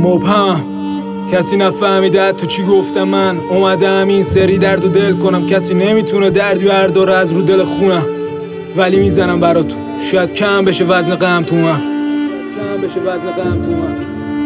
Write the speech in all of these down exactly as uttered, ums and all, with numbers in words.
مبهم کسی نفهمیده تو چی گفتم. من اومدم این سری درد و دل کنم، کسی نمیتونه دردی برداره از رو دل خونم، ولی میزنم براتون شاید کم بشه وزن غم تو من، کم بشه وزن غم تو من.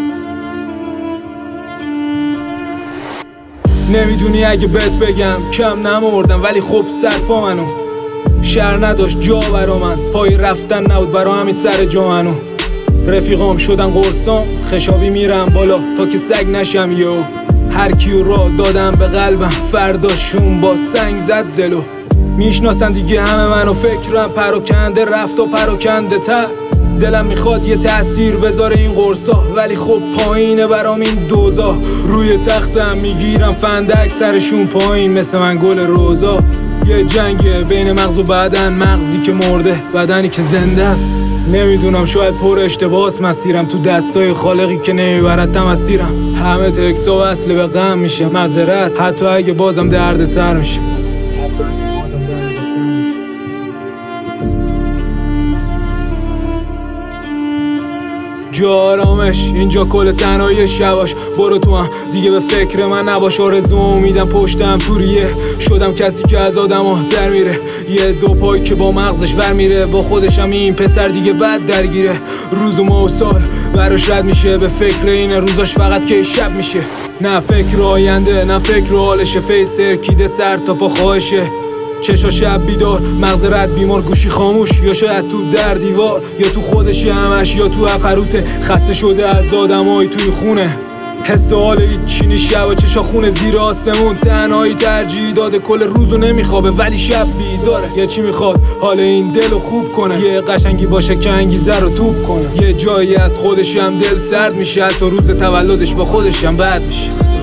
نمیدونی اگه بهت بگم کم نمردم، ولی خب سر پا منو شهر نداشت جا برا من، پای رفتن نبود برا همین سر جا منو. رفیقام شدن قرصام، خشابی میرم بالا تا که سگ نشم. یو هر کیو را دادم به قلبم، فرداشون با سنگ زد دلو. میشناسن دیگه همه منو، فکرم پراکنده رفت و پراکنده تر. دلم میخواد یه تأثیر بذاره این قرصا، ولی خب پایینه برام این دوزا. روی تختم میگیرم فندک سرشون پایین مثل من گل روزا. یه جنگه بین مغز و بدن، مغزی که مرده بدنی که زنده است. نمیدونم شاید پر اشتباس مسیرم، تو دستای خالقی که نمیبرد تمسیرم. همه تکسا و اصل به غم میشه معذرت، حتی اگه بازم درد سر میشه. جا آرامش اینجا کل تنهایی شباش. برو تو هم دیگه به فکر من نباش، آرزو امیدم پشتم توریه. شدم کسی که از آدم ها در میره، یه دو پایی که با مغزش ور میره. با خودشم این پسر دیگه بد درگیره، روز و ماه و سال براش رد میشه. به فکر این روزاش فقط که شب میشه، نه فکر آینده نه فکر حالشه. فیس ترکیده سر تا پا خواهشه، چشا شب بیدار مغز رد بیمار، گوشی خاموش. یا شاید تو در دیوار، یا تو خودش همش، یا تو اپروته. خسته شده از آدمای توی خونه، حس حال هیچی نیست. شب و چشا خونه زیر آسمون، تنهایی ترجیح داده. کل روزو نمیخوابه ولی شب بیداره. یه چی میخواد حال این دلو خوب کنه، یه قشنگی باشه که انگیزه رو توپ کنه. یه جایی از خودش هم دل سرد میشه، حتی روز تولدش با خودش هم بد میشه.